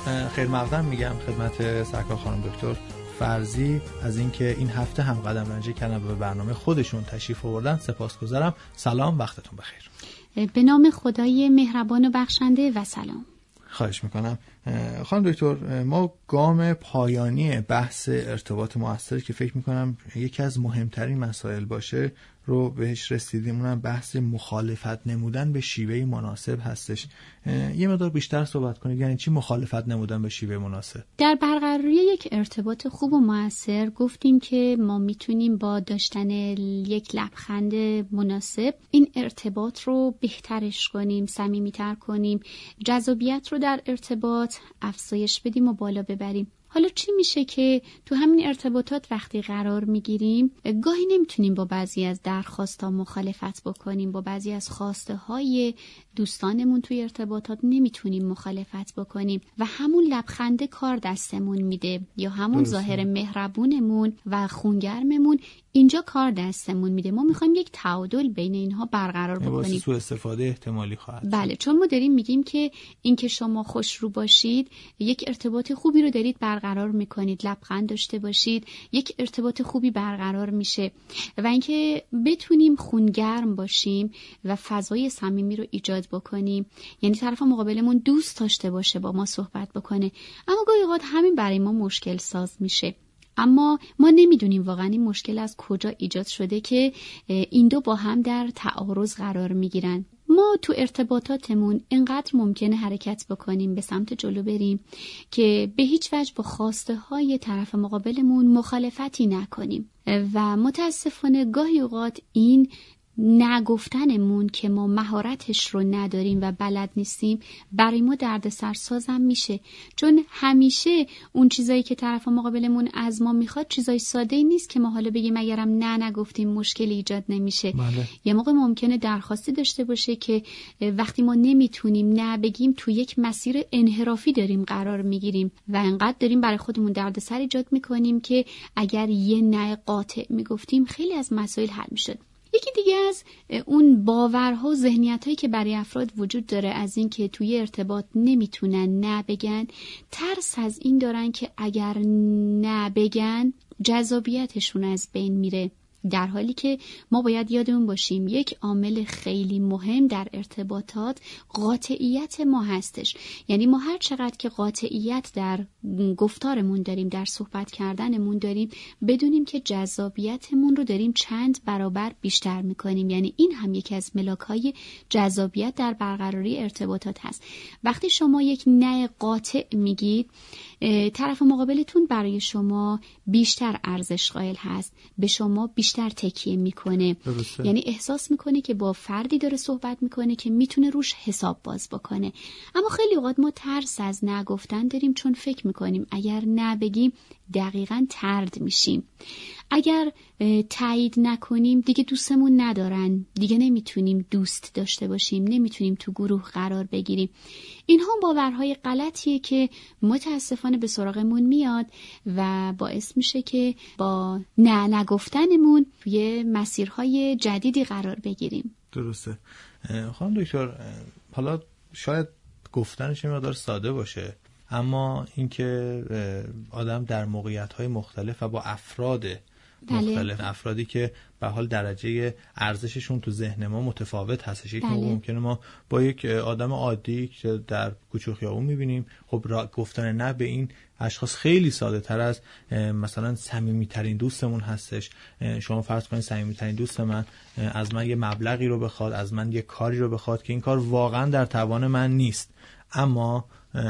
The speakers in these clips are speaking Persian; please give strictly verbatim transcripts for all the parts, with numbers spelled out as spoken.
خیر مقدم میگم خدمت سرکار خانم دکتر فرضی از اینکه این هفته هم قدم رنجی کردن و به برنامه خودشون تشریف آوردن سپاسگزارم. سلام، وقتتون بخیر. به نام خدای مهربان و بخشنده و سلام. خواهش میکنم. خانم دکتر، ما گام پایانی بحث ارتباط مؤثر که فکر میکنم یکی از مهمترین مسائل باشه رو بهش رسیدیم، اونم بحث مخالفت نمودن به شیوه مناسب هستش. یه مقدار بیشتر صحبت کنید، یعنی چی مخالفت نمودن به شیوه مناسب؟ در برقراری یک ارتباط خوب و مؤثر گفتیم که ما میتونیم با داشتن یک لبخند مناسب این ارتباط رو بهترش کنیم، صمیمیتر کنیم، جذابیت رو در ارتباط افزایش بدیم و بالا ببریم. حالا چی میشه که تو همین ارتباطات وقتی قرار میگیریم گاهی نمیتونیم با بعضی از درخواست‌ها مخالفت بکنیم، با بعضی از خواسته های دوستانمون توی ارتباطات نمیتونیم مخالفت بکنیم و همون لبخنده کار دستمون میده یا همون درسته. ظاهر مهربونمون و خونگرممون اینجا کار دستمون میده. ما میخوایم یک تعادل بین اینها برقرار بکنیم. سوء استفاده احتمالی خواهد. بله، چون ما داریم میگیم که اینکه شما خوشرو باشید یک ارتباط خوبی رو دارید برقرار میکنید، لبخند داشته باشید یک ارتباط خوبی برقرار میشه و اینکه بتونیم خونگرم باشیم و فضای صمیمی رو ایجاد بکنیم، یعنی طرف مقابلمون دوست داشته باشه با ما صحبت بکنه. اما گاهی اوقات همین برای ما مشکل ساز میشه، اما ما نمیدونیم واقعا این مشکل از کجا ایجاد شده که این دو با هم در تعارض قرار میگیرن. ما تو ارتباطاتمون اینقدر ممکنه حرکت بکنیم، به سمت جلو بریم که به هیچ وجه با خواسته های طرف مقابلمون مخالفتی نکنیم و متاسفانه گاهی اوقات این نگفتنمون که ما مهارتش رو نداریم و بلد نیستیم برای ما دردسر سازم میشه، چون همیشه اون چیزایی که طرف مقابلمون از ما میخواد چیزای ساده‌ای نیست که ما حالا بگیم اگرم نه نگفتیم مشکلی ایجاد نمیشه. بله. یه موقع ممکنه درخواستی داشته باشه که وقتی ما نمیتونیم نه بگیم تو یک مسیر انحرافی داریم قرار میگیریم و انقدر داریم برای خودمون دردسر ایجاد میکنیم که اگر یه نه قاطع میگفتیم خیلی از مسائل حل میشد. یکی دیگه از اون باورها و ذهنیتایی که برای افراد وجود داره از این که توی ارتباط نمیتونن نه بگن، ترس از این دارن که اگر نه بگن جذابیتشون از بین میره، در حالی که ما باید یادمون باشیم یک عامل خیلی مهم در ارتباطات قاطعیت ما هستش. یعنی ما هر چقدر که قاطعیت در گفتارمون داریم، در صحبت کردنمون داریم، بدونیم که جذابیتمون رو داریم چند برابر بیشتر میکنیم. یعنی این هم یکی از ملاک‌های جذابیت در برقراری ارتباطات هست. وقتی شما یک نه قاطع میگید، طرف مقابلتون برای شما بیشتر ارزش قائل هست، به شما بیشتر تکیه میکنه. درسته. یعنی احساس میکنه که با فردی داره صحبت میکنه که میتونه روش حساب باز بکنه. اما خیلی اوقات ما ترس از نگفتن داریم، چون فکر میکنیم اگر نبگیم دقیقاً طرد میشیم، اگر تایید نکنیم دیگه دوستمون ندارن، دیگه نمیتونیم دوست داشته باشیم، نمیتونیم تو گروه قرار بگیریم. اینها باورهای غلطیه که متاسفانه به سراغمون میاد و باعث میشه که با نه نگفتنمون توی مسیرهای جدیدی قرار بگیریم. درسته. خانم دکتر، حالا شاید گفتنش مقدار ساده باشه، اما اینکه آدم در موقعیت‌های مختلف و با افراد مختلف، بله. افرادی که به حال درجه ارزششون تو ذهن ما متفاوت هستش. یک موقع ممکنه ما با یک آدم عادی که در کوچه و خیابون می‌بینیم، خب را گفتن نه به این اشخاص خیلی ساده تر از مثلا صمیمی‌ترین دوستمون هستش. شما فرض کنید صمیمی‌ترین دوست من از من یه مبلغی رو بخواد، از من یه کاری رو بخواد که این کار واقعا در توان من نیست، اما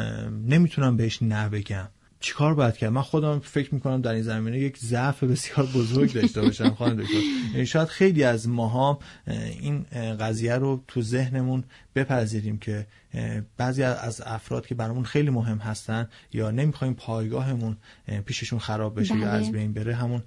نمیتونم بهش نه بگم. چیکار باید کرد؟ من خودم فکر میکنم در این زمینه یک ضعف بسیار بزرگ داشته باشم خانم دکتر. شاید خیلی از ماها این قضیه رو تو ذهنمون بپذیریم که بعضی از افراد که برامون خیلی مهم هستن یا نمیخوایم پایگاهمون پیششون خراب بشه، بله. یا از بین بره، همون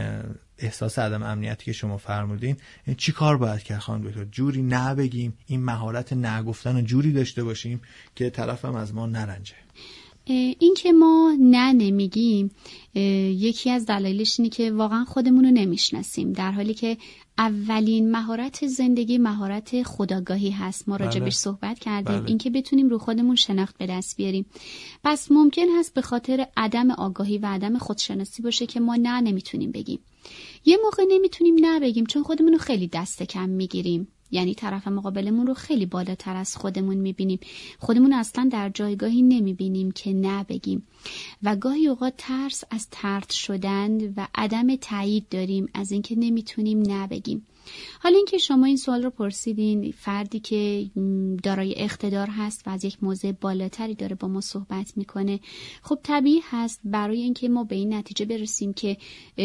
احساس عدم امنیتی که شما فرمودین، چی کار باید کرد خانم دکتر؟ جوری نه بگیم، این مهارت نه گفتن رو جوری داشته باشیم که طرفم از ما نرنجه. این که ما نه نمیگیم یکی از دلایلش اینه که واقعا خودمون رو نمیشناسیم، در حالی که اولین مهارت زندگی مهارت خودآگاهی هست. ما راجع بهش صحبت کردیم. بله. این که بتونیم رو خودمون شناخت به دست بیاریم. پس ممکن هست به خاطر عدم آگاهی و عدم خودشناسی باشه که ما نه نمیتونیم بگیم. یه موقع نمیتونیم نه بگیم چون خودمون رو خیلی دست کم میگیریم، یعنی طرف مقابلمون رو خیلی بالاتر از خودمون میبینیم، خودمون اصلا در جایگاهی نمیبینیم که نه بگیم. و گاهی اوقات ترس از طرد شدن و عدم تایید داریم از اینکه نمیتونیم نه بگیم. حالا اینکه شما این سوال رو پرسیدین، فردی که دارای اقتدار هست و از یک موضع بالاتری داره با ما صحبت میکنه، خب طبیعی هست برای اینکه ما به این نتیجه برسیم که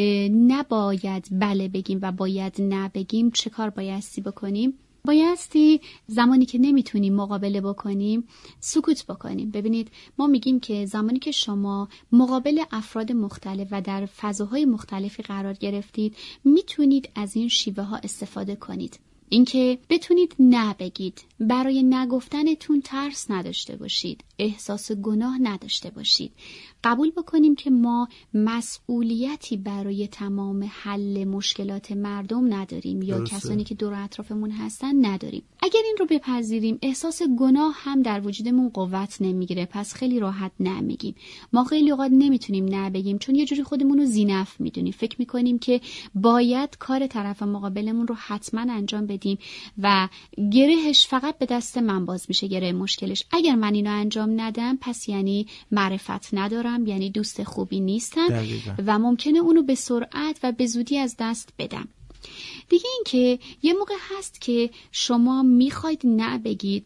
نباید بله بگیم و باید نه بگیم، چه کار بایستی بکنیم؟ بایستی زمانی که نمیتونیم مقابله بکنیم سکوت بکنیم. ببینید ما میگیم که زمانی که شما مقابل افراد مختلف و در فضاهای مختلفی قرار گرفتید میتونید از این شیوه ها استفاده کنید. اینکه بتونید نه بگید، برای نگفتنتون ترس نداشته باشید، احساس گناه نداشته باشید. قبول بکنیم که ما مسئولیتی برای تمام حل مشکلات مردم نداریم یا درسته. کسانی که دور اطرافمون هستن نداریم. اگر این رو بپذیریم احساس گناه هم در وجودمون قوت نمیگیره، پس خیلی راحت نمیگیم. ما خیلی اوقات نمیتونیم نه بگیم چون یه جوری خودمون رو ذی‌نفع میدونیم، فکر میکنیم که باید کار طرف مقابلمون رو حتما انجام بدیم و گرهش فقط به دست من باز میشه، گره مشکلش. اگر من اینو انجام ندم پس یعنی معرفت ندارم، یعنی دوست خوبی نیستم دقیقا. و ممکنه اونو به سرعت و به زودی از دست بدم. دیگه این که یه موقع هست که شما میخواید نه بگید،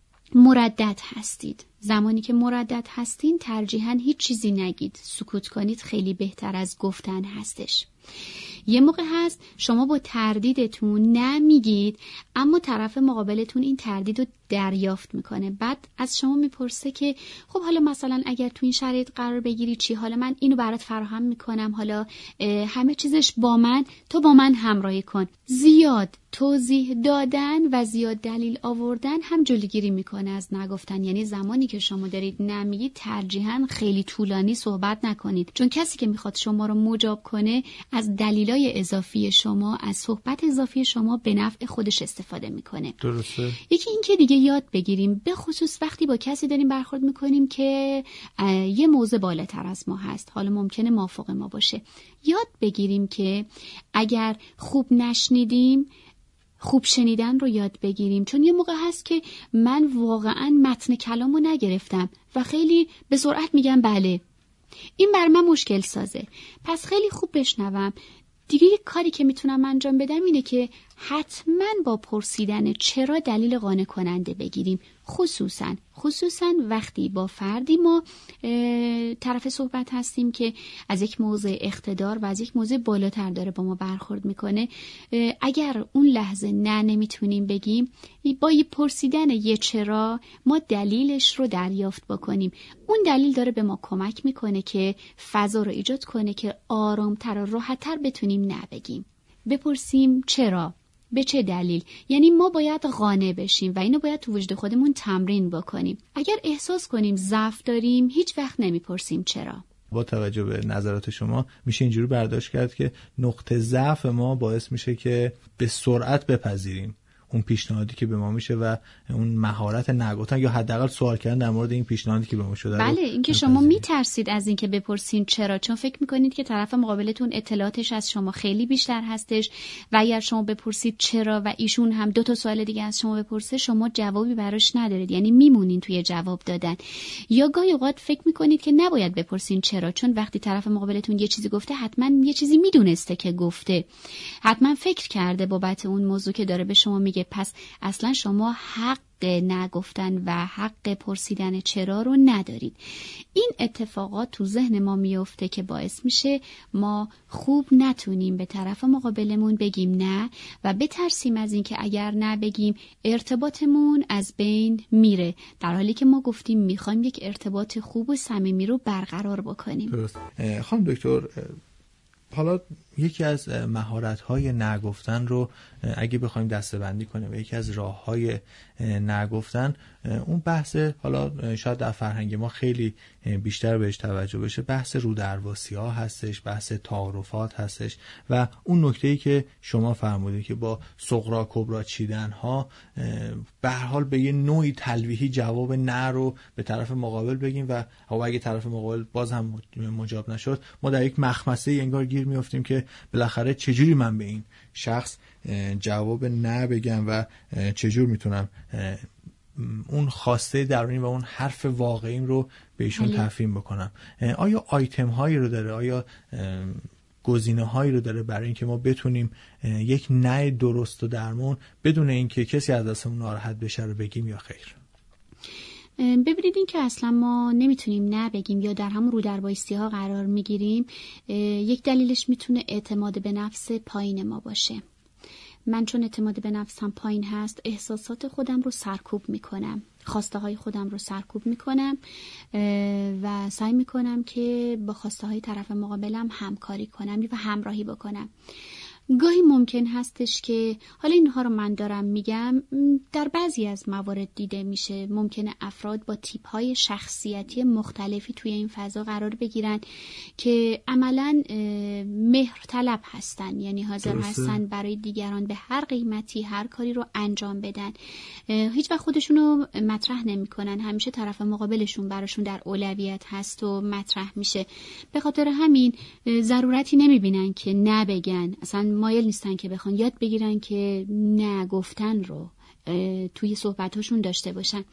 مردد هستید. زمانی که مردد هستین ترجیحاً هیچ چیزی نگید، سکوت کنید خیلی بهتر از گفتن هستش. یه موقع هست شما با تردیدتون نمیگید اما طرف مقابلتون این تردید رو دریافت میکنه، بعد از شما میپرسه که خب حالا مثلا اگر تو این شرایط قرار بگیری چی؟ حالا من اینو برات فراهم میکنم، حالا همه چیزش با من، تو با من همراهی کن. زیاد توضیح دادن و زیاد دلیل آوردن هم جلوگیری میکنه از نگفتن. یعنی زمانی که شما دارید نمیگید ترجیحاً خیلی طولانی صحبت نکنید، چون کسی که میخواد شما رو مجاب کنه از دلیلای اضافی شما، از صحبت اضافی شما به نفع خودش استفاده میکنه. درسته. یکی این که دیگه یاد بگیریم، به خصوص وقتی با کسی داریم برخورد میکنیم که یه موضع بالاتر از ما هست، حالا ممکنه مافوق ما باشه، یاد بگیریم که اگر خوب نشنیدیم خوب شنیدن رو یاد بگیریم. چون یه موقع هست که من واقعا متن کلامو نگرفتم و خیلی به سرعت میگم بله، این بر من مشکل سازه، پس خیلی خوب بشنوم. دیگه یک کاری که میتونم انجام بدم اینه که حتما با پرسیدن چرا دلیل قانع کننده بگیریم، خصوصا خصوصا وقتی با فردی ما طرف صحبت هستیم که از یک موضع اقتدار و از یک موضع بالاتر داره با ما برخورد میکنه. اگر اون لحظه نه نمیتونیم بگیم، با یه پرسیدن یه چرا ما دلیلش رو دریافت بکنیم. اون دلیل داره به ما کمک میکنه که فضا رو ایجاد کنه که آرامتر و راحتتر بتونیم نه بگیم. بپرسیم چرا؟ به چه دلیل؟ یعنی ما باید قانع بشیم و اینو باید تو وجود خودمون تمرین بکنیم. اگر احساس کنیم ضعف داریم هیچ وقت نمیپرسیم چرا. با توجه به نظرات شما میشه اینجوری برداشت کرد که نقطه ضعف ما باعث میشه که به سرعت بپذیریم اون پیشنهادی که به ما میشه و اون مهارت نگفتن یا حداقل سوال کردن در مورد این پیشنهادی که به ما شده. بله، اینکه شما میترسید از اینکه بپرسین چرا، چون فکر میکنید که طرف مقابلتون اطلاعاتش از شما خیلی بیشتر هستش و اگر شما بپرسید چرا و ایشون هم دو تا سوال دیگه از شما بپرسه شما جوابی براش ندارید، یعنی میمونین توی جواب دادن. یا گاهی اوقات فکر میکنید که نباید بپرسین چرا، چون وقتی طرف مقابلتون یه چیزی گفته حتما یه چیزی میدونسته که گفته، حتما فکر کرده بابت اون موضوع که داره به شما میگه، پس اصلا شما حق نگفتن و حق پرسیدن چرا رو ندارید. این اتفاقات تو ذهن ما میفته که باعث میشه ما خوب نتونیم به طرف مقابلمون بگیم نه و بترسیم از این که اگر نه بگیم ارتباطمون از بین میره، در حالی که ما گفتیم میخوایم یک ارتباط خوب و صمیمی رو برقرار بکنیم. درست. خانم دکتر، حالا یکی از مهارت‌های نگفتن رو اگه بخوایم دسته‌بندی کنیم و یکی از راه‌های نگفتن، اون بحث حالا شاید در فرهنگ ما خیلی بیشتر بهش توجه بشه، بحث رودرواسی‌ها هستش، بحث تعارفات هستش و اون نکته‌ای که شما فرمودید که با صغرا کبرا چیدن‌ها به هر حال به یه نوعی تلویحی جواب نه رو به طرف مقابل بگیم و اگه طرف مقابل باز هم مجاب نشد، ما در یک مخمسه انگار گیر میافتیم که بالاخره چجوری من به این شخص جواب نه بگم و چجور میتونم اون خواسته درونی و اون حرف واقعیم رو به ایشون تفهیم بکنم. آیا آیتم هایی رو داره، آیا گزینه هایی رو داره برای اینکه ما بتونیم یک نه درست و درمون بدون اینکه کسی از دستمون ناراحت بشه رو بگیم یا خیر؟ ببینید این که اصلا ما نمیتونیم نه بگیم یا در همون رو در بایستی ها قرار میگیریم، یک دلیلش میتونه اعتماد به نفس پایین ما باشه. من چون اعتماد به نفسم پایین هست، احساسات خودم رو سرکوب میکنم، خواسته های خودم رو سرکوب میکنم و سعی میکنم که با خواسته های طرف مقابلم همکاری کنم و همراهی بکنم. گاهی ممکن هستش که حالا اینها رو من دارم میگم، در بعضی از موارد دیده میشه، ممکنه افراد با تیپ های شخصیتی مختلفی توی این فضا قرار بگیرن که عملاً مهر طلب هستن، یعنی حاضر درسته. هستن برای دیگران به هر قیمتی هر کاری رو انجام بدن، هیچ وقت خودشون رو مطرح نمی کنن، همیشه طرف مقابلشون براشون در اولویت هست و مطرح میشه. به خاطر همین ضرورتی نمیبینن که نبگن، اصلا مایل نیستن که بخوان یاد بگیرن که نه گفتن رو توی صحبتاشون داشته باشن.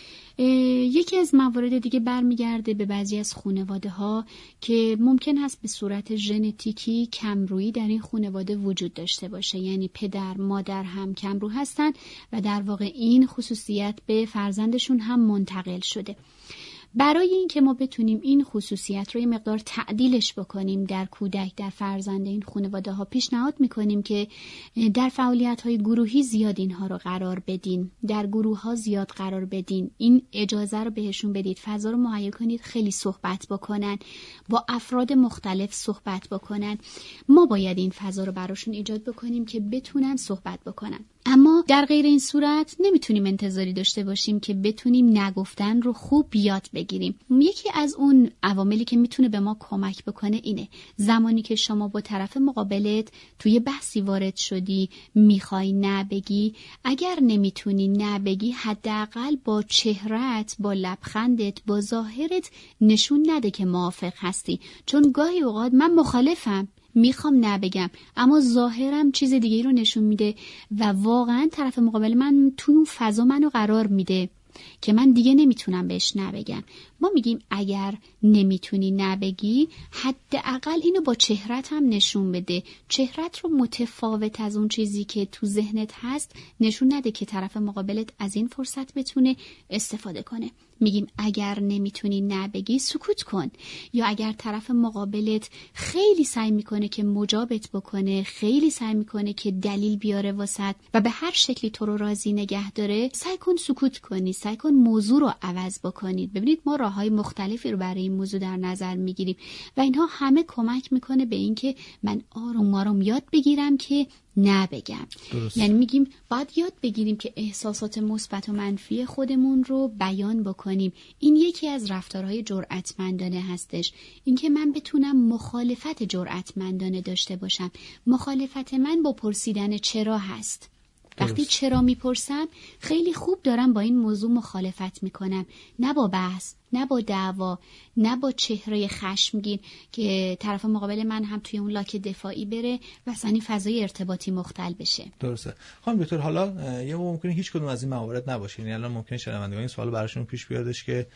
یکی از موارد دیگه برمیگرده به بعضی از خانواده ها که ممکن هست به صورت ژنتیکی کمرویی در این خانواده وجود داشته باشه، یعنی پدر مادر هم کمرو هستن و در واقع این خصوصیت به فرزندشون هم منتقل شده. برای اینکه ما بتونیم این خصوصیت رو یه مقدار تعدیلش بکنیم در کودک، در فرزند این خانواده ها، پیشنهاد میکنیم که در فعالیت های گروهی زیاد اینها رو قرار بدین، در گروه ها زیاد قرار بدین، این اجازه رو بهشون بدید، فضا رو مهیا کنید خیلی صحبت بکنن، با افراد مختلف صحبت بکنن. ما باید این فضا رو براشون ایجاد بکنیم که بتونن صحبت بکنن. اما در غیر این صورت نمیتونیم انتظاری داشته باشیم که بتونیم نگفتن رو خوب یاد بگیریم. یکی از اون عواملی که میتونه به ما کمک بکنه اینه، زمانی که شما با طرف مقابلت توی بحثی وارد شدی، میخوای نبگی، اگر نمیتونی نبگی، حداقل با چهرت، با لبخندت، با ظاهرت نشون نده که موافق هستی، چون گاهی اوقات من مخالفم، میخوام نبگم، اما ظاهرم چیز دیگه رو نشون میده و واقعا طرف مقابل من توی اون فضا منو قرار میده که من دیگه نمیتونم بهش نبگم. ما میگیم اگر نمیتونی نبگی، حداقل اینو با چهرت هم نشون بده، چهرت رو متفاوت از اون چیزی که تو ذهنت هست نشون نده که طرف مقابلت از این فرصت بتونه استفاده کنه. میگیم اگر نمیتونی نبگی سکوت کن، یا اگر طرف مقابلت خیلی سعی میکنه که مجابت بکنه، خیلی سعی میکنه که دلیل بیاره واسط و به هر شکلی تو رو راضی نگه داره، سعی کن سکوت کنی، سعی کن موضوع رو عوض بکنید. ببینید ما راههای مختلفی رو برای این موضوع در نظر میگیریم و اینها همه کمک میکنه به اینکه من آروم آروم یاد بگیرم که نبگم. درست. یعنی میگیم باید یاد بگیریم که احساسات مثبت و منفی خودمون رو بیان بکنیم. این یکی از رفتارهای جرأتمندانه هستش، اینکه من بتونم مخالفت جرأتمندانه داشته باشم. مخالفت من با پرسیدن چرا هست. وقتی چرا میپرسم خیلی خوب دارم با این موضوع مخالفت میکنم، نه با بحث، نه با دعوا، نه با چهره خشمگین که طرف مقابل من هم توی اون لاک دفاعی بره و اصلا این فضای ارتباطی مختل بشه. درسته. خانم دکتر، حالا یه ممکنه هیچ کدوم از این موارد نباشه، یعنی الان ممکنه شنوندگان این سوال براشون پیش بیادش که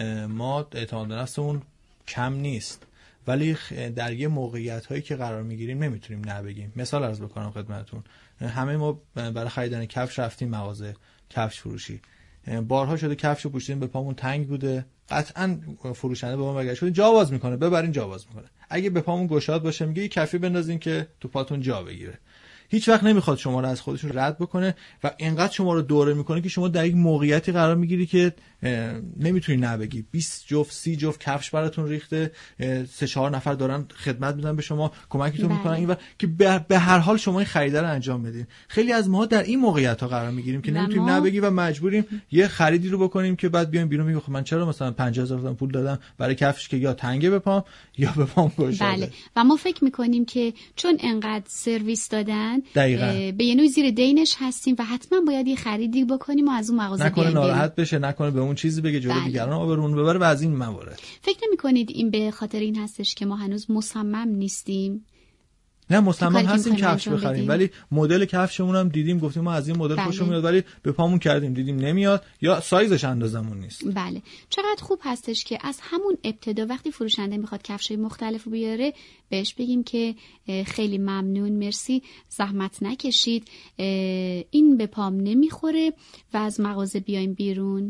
ما اعتماد به نفسمون کم نیست ولی در یه موقعیت هایی که قرار میگیریم نمیتونیم نبگیم. مثال عرض بکنم خدمتتون، همه ما برای خریدن کفش رفتیم مغازه کفش فروشی، بارها شده کفشو پوشیدیم به پامون تنگ بوده، قطعا فروشنده به ما برگشت شده جا باز میکنه، ببرین جا باز میکنه. اگه به پامون گشاد باشه میگه یه کفی بندازین که تو پاتون جا بگیره. هیچ وقت نمیخواد شما رو از خودشون رد بکنه و اینقدر شما رو دوره میکنه که شما در یک موقعیتی قرار میگیری که نمیتونی نبگی. بیست جفت سی جفت کفش براتون ریخته، سه چهار نفر دارن خدمت میدن به شما، کمکتون میکنن این و که به هر حال شما این خرید رو انجام بدین. خیلی از ما در این موقعیت ها قرار میگیریم که نمیتونیم ما... نبگی و مجبوریم یه خریدی رو بکنیم که بعد بیایم بیرون میگم خب من چرا مثلا پنجاه هزار تومان پول دادم برای کفش که یا تنگه به پام یا به پام گشاده. بله و ما فکر میکنیم که چون انقدر سرویس دادن به یه نوع زیر دینش هستیم و حتما باید یه خریدی بکنیم و از اون مغازه نکنه ناراحت بشه، نکنه به اون چیزی بگه جلوی دیگران آبرون ببره و از این موارد. فکر نمی‌کنید این به خاطر این هستش که ما هنوز مصمم نیستیم؟ نه مصمم هستیم کفش بخریم ولی مدل کفشمون هم دیدیم گفتیم ما از این مدل خوشمون میاد ولی به پامون کردیم دیدیم نمیاد یا سایزش اندازمون نیست. بله چقدر خوب هستش که از همون ابتدا وقتی فروشنده میخواد کفشای مختلفو بیاره بهش بگیم که خیلی ممنون، مرسی، زحمت نکشید، این به پام نمیخوره و از مغازه بیایم بیرون.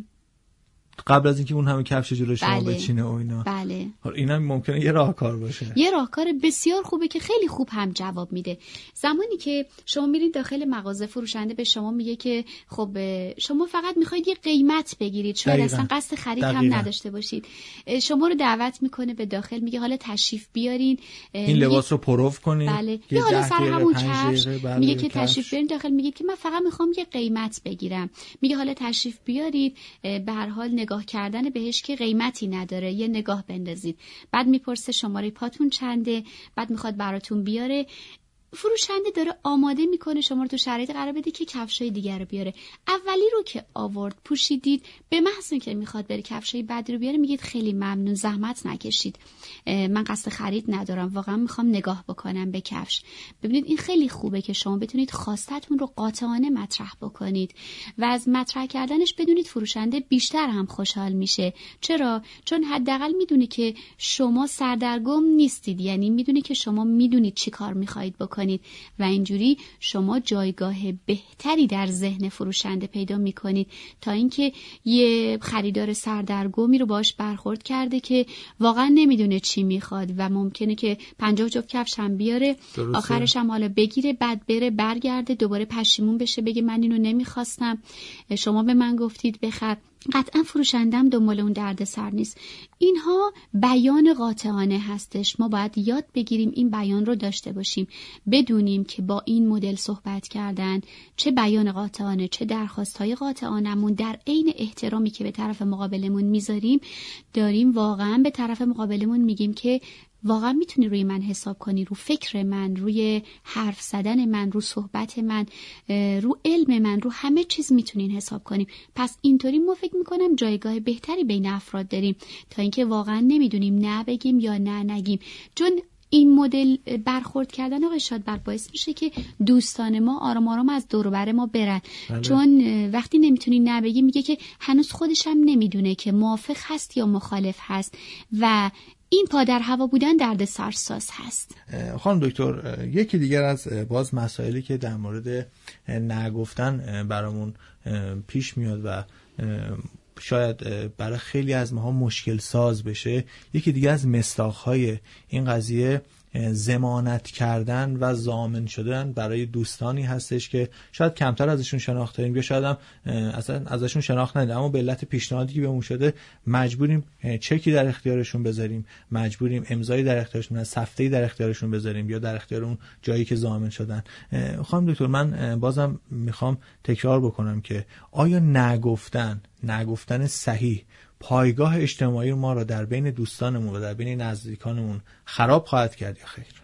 قبل از اینکه اون همه کفش جلوی شما بله. بچینه و اینا. بله. اینا ممکنه یه راهکار باشه. یه راهکار بسیار خوبه که خیلی خوب هم جواب میده. زمانی که شما میرید داخل مغازه فروشنده به شما میگه که خب شما فقط میخواید یه قیمت بگیرید، شاید اصلا قصد خرید دقیقا. هم نداشته باشید. شما رو دعوت میکنه به داخل، میگه حالا تشریف بیارین این لباس رو پروف کنین. بله. یا حالا سر همون کفش بله میگه که کفش. تشریف بیارین داخل، میگه که من فقط میخوام یه قیمت بگیرم. میگه حالا تشریف بیارید، به هر حال نگاه کردن به که قیمتی نداره، یه نگاه بندازید. بعد میپرسه شماره پاتون چنده، بعد میخواد براتون بیاره. فروشنده داره آماده میکنه شما رو تو شرایط قرار بده که کفشای دیگر رو بیاره. اولی رو که آورد پوشیدید، به محض اینکه میخواد بره کفشای بعدی رو بیاره میگید خیلی ممنون، زحمت نکشید، من قصد خرید ندارم، واقعا میخوام نگاه بکنم به کفش. ببینید این خیلی خوبه که شما بتونید خواستتون رو قاطعانه مطرح بکنید و از مطرح کردنش بدونید فروشنده بیشتر هم خوشحال میشه. چرا؟ چون حداقل میدونه که شما سردرگم نیستید، یعنی میدونه که شما میدونید چی کار میخواید بکنید و اینجوری شما جایگاه بهتری در ذهن فروشنده پیدا میکنید تا اینکه یه خریدار سردرگمی رو باش برخورد کرده که واقعا نمیدونه چی میخواد و ممکنه که پنجاه جفت کفش هم بیاره، درسته. آخرش هم حالا بگیره، بعد بره برگرده دوباره پشیمون بشه بگه من اینو نمیخواستم، شما به من گفتید بخر. قطعا فروشندم دنبال اون درد سر نیست. اینها بیان قاطعانه هستش. ما باید یاد بگیریم این بیان رو داشته باشیم، بدونیم که با این مدل صحبت کردن چه بیان قاطعانه چه درخواست‌های قاطعانمون در عین احترامی که به طرف مقابلمون میذاریم داریم واقعا به طرف مقابلمون میگیم که واقعا میتونی روی من حساب کنی، رو فکر من، روی حرف زدن من، رو صحبت من، رو علم من، رو همه چیز میتونین حساب کنیم. پس اینطوری ما فکر میکنم جایگاه بهتری بین افراد داریم تا اینکه واقعا نمیدونیم نه بگیم یا نه نگیم. چون این مدل برخورد کردن آقای شادبخت باعث میشه که دوستان ما آرام آرام از دور و بر ما برن. بله. چون وقتی نمیتونی نه بگی میگه که هنوز خودش هم نمیدونه که موافق هست یا مخالف هست و این پادر هوا بودن درد سرساز هست. خانم دکتر، یکی دیگر از باز مسائلی که در مورد نگفتن برامون پیش میاد و شاید برای خیلی از ماها مشکل ساز بشه، یکی دیگه از مصداق‌های این قضیه ضمانت کردن و ضامن شدن برای دوستانی هستش که شاید کمتر ازشون شناخته ایم یا شاید هم اصلا ازشون شناخت نداریم، اما به علت پیشنهادی که بهمون شده مجبوریم چکی در اختیارشون بذاریم، مجبوریم امضایی در اختیارشون، سفته‌ای در اختیارشون بذاریم یا در اختیار اون جایی که ضامن شدن. خانم دکتر، من بازم میخوام تکرار بکنم که آیا نگفتن نگفتن صحیح پایگاه اجتماعی ما را در بین دوستانمون و در بین نزدیکانمون خراب خواهد کرد یا خیر؟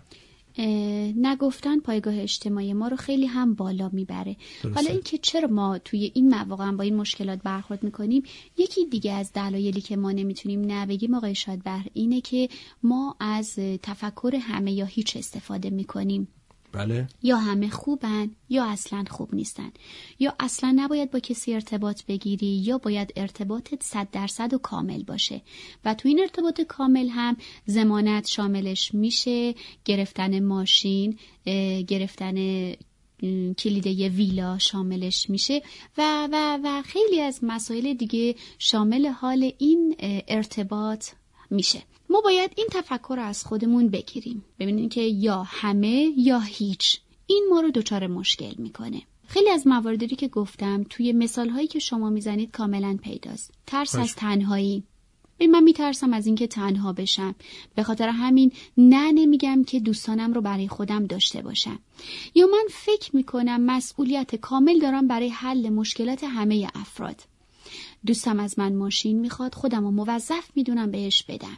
نگفتن پایگاه اجتماعی ما رو خیلی هم بالا میبره. حالا اینکه چرا ما توی این مواقع با این مشکلات برخورد میکنیم، یکی دیگه از دلایلی که ما نمیتونیم نبگیم آقای شادبخت اینه که ما از تفکر همه یا هیچ استفاده میکنیم. بله. یا همه خوبن یا اصلا خوب نیستن، یا اصلا نباید با کسی ارتباط بگیری یا باید ارتباطت صد درصد و کامل باشه و تو این ارتباط کامل هم ضمانت شاملش میشه، گرفتن ماشین، گرفتن کلید یه ویلا شاملش میشه و و و خیلی از مسائل دیگه شامل حال این ارتباط میشه. ما باید این تفکر رو از خودمون بگیریم، ببینیم که یا همه یا هیچ. این ما رو دچار مشکل میکنه. خیلی از مواردی که گفتم توی مثالهایی که شما میزنید کاملا پیداست. ترس باش. از تنهایی. من میترسم از اینکه تنها بشم، به خاطر همین نه نمیگم که دوستانم رو برای خودم داشته باشم. یا من فکر میکنم مسئولیت کامل دارم برای حل مشکلات همه افراد. دوستم از من ماشین میخواد، خودم رو موظف میدونم بهش بدم.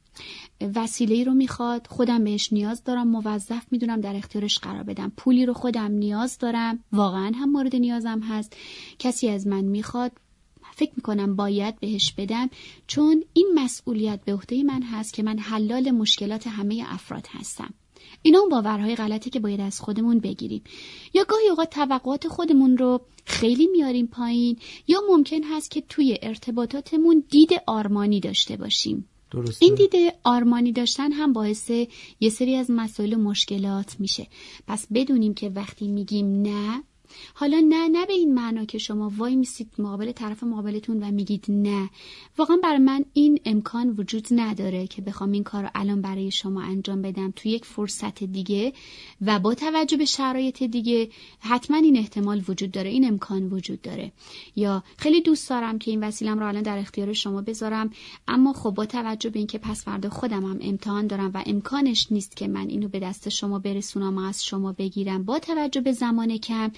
وسیله‌ای رو میخواد، خودم بهش نیاز دارم، موظف میدونم در اختیارش قرار بدم. پولی رو خودم نیاز دارم، واقعا هم مورد نیازم هست. کسی از من میخواد، فکر میکنم باید بهش بدم، چون این مسئولیت به عهده من هست که من حلال مشکلات همه افراد هستم. اینا اون باورهای غلطی که باید از خودمون بگیریم. یا گاهی اوقات توقعات خودمون رو خیلی میاریم پایین، یا ممکن هست که توی ارتباطاتمون دید آرمانی داشته باشیم. درسته. این دید آرمانی داشتن هم باعث یه سری از مسائل و مشکلات میشه. پس بدونیم که وقتی میگیم نه، حالا نه نه به این معنا که شما وای میسید مقابل طرف مقابلتون و میگید نه. واقعا برای من این امکان وجود نداره که بخوام این کار رو الان برای شما انجام بدم تو یک فرصت دیگه و با توجه به شرایط دیگه. حتما این احتمال وجود داره، این امکان وجود داره. یا خیلی دوست دارم که این وسیلم رو الان در اختیار شما بذارم، اما خب با توجه به اینکه پس فردا خودم هم امتحان دارم و امکانش نیست که من اینو به دست شما برسونم و از شما بگیرم، با توجه به زمان کم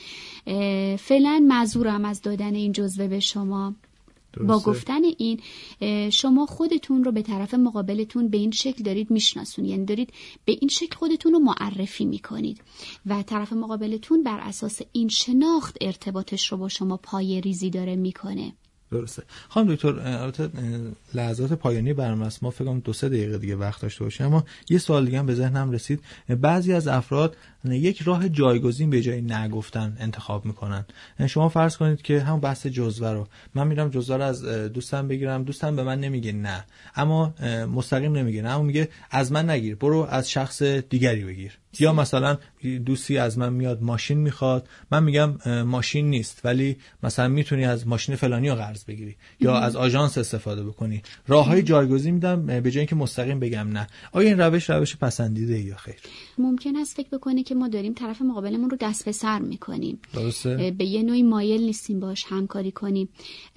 فعلا معذورم از دادن این جزوه به شما. درسته. با گفتن این شما خودتون رو به طرف مقابلتون به این شکل دارید میشناسون، یعنی دارید به این شکل خودتون رو معرفی میکنید و طرف مقابلتون بر اساس این شناخت ارتباطش رو با شما پای ریزی داره میکنه. درسته. خانم دکتر، البته لحظات پایانی برنامه است، ما فکر کنم دو سه دقیقه دیگه وقت داشته باشیم، اما یه سوال دیگه هم به ذهنم رسید. بعضی از افراد یک راه جایگزین به جای نگفتن انتخاب میکنن. شما فرض کنید که همون بحث جزوه رو، من میرم جزوه رو از دوستم بگیرم، دوستم به من نمیگه نه، اما مستقیم نمیگه نه، اما میگه از من نگیر، برو از شخص دیگری بگیر. یا مثلا دوستی از من میاد ماشین میخواد، من میگم ماشین نیست ولی مثلا میتونی از ماشین فلانی رو قرض بگیری یا از آژانس استفاده بکنی. راههای جایگزین میدم به جای اینکه مستقیم بگم نه. آیا این روش روش پسندیده یا خیر؟ ممکن است فکر بکنی که ما داریم طرف مقابلمون رو دست به سر میکنیم. درسته. به یه نوعی مایل نیستیم باش همکاری کنیم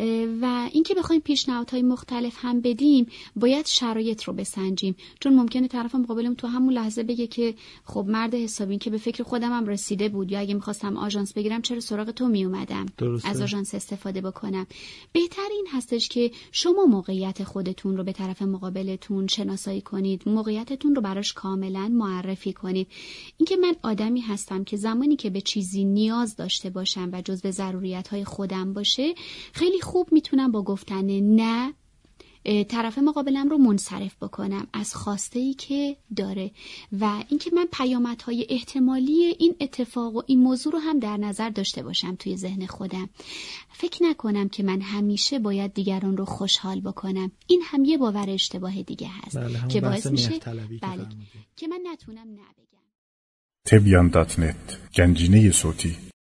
و اینکه بخوایم پیشنهادهای مختلف هم بدیم باید شرایط رو بسنجیم، چون ممکنه طرف مقابلمون تو همون لحظه بگه که خب مرد حسابی که به فکر خودم هم رسیده بود، یا اگه می‌خواستم آژانس بگیرم چرا سراغ تو می اومدم از آژانس استفاده بکنم. بهتر این هستش که شما موقعیت خودتون رو به طرف مقابلتون شناسایی کنید، موقعیتتون رو براش کاملا معرفی کنید. اینکه من آدمی هستم که زمانی که به چیزی نیاز داشته باشم و جزو ضروریت‌های خودم باشه، خیلی خوب میتونم با گفتن نه طرف مقابلم رو منصرف بکنم از خواسته‌ای که داره و اینکه من پیامدهای احتمالی این اتفاق و این موضوع رو هم در نظر داشته باشم توی ذهن خودم. فکر نکنم که من همیشه باید دیگران رو خوشحال بکنم. این هم یه باور اشتباه دیگه هست که باعث میشه بله که من نتونم نه بگم. تبیان دات نت، گنجینه صوتی.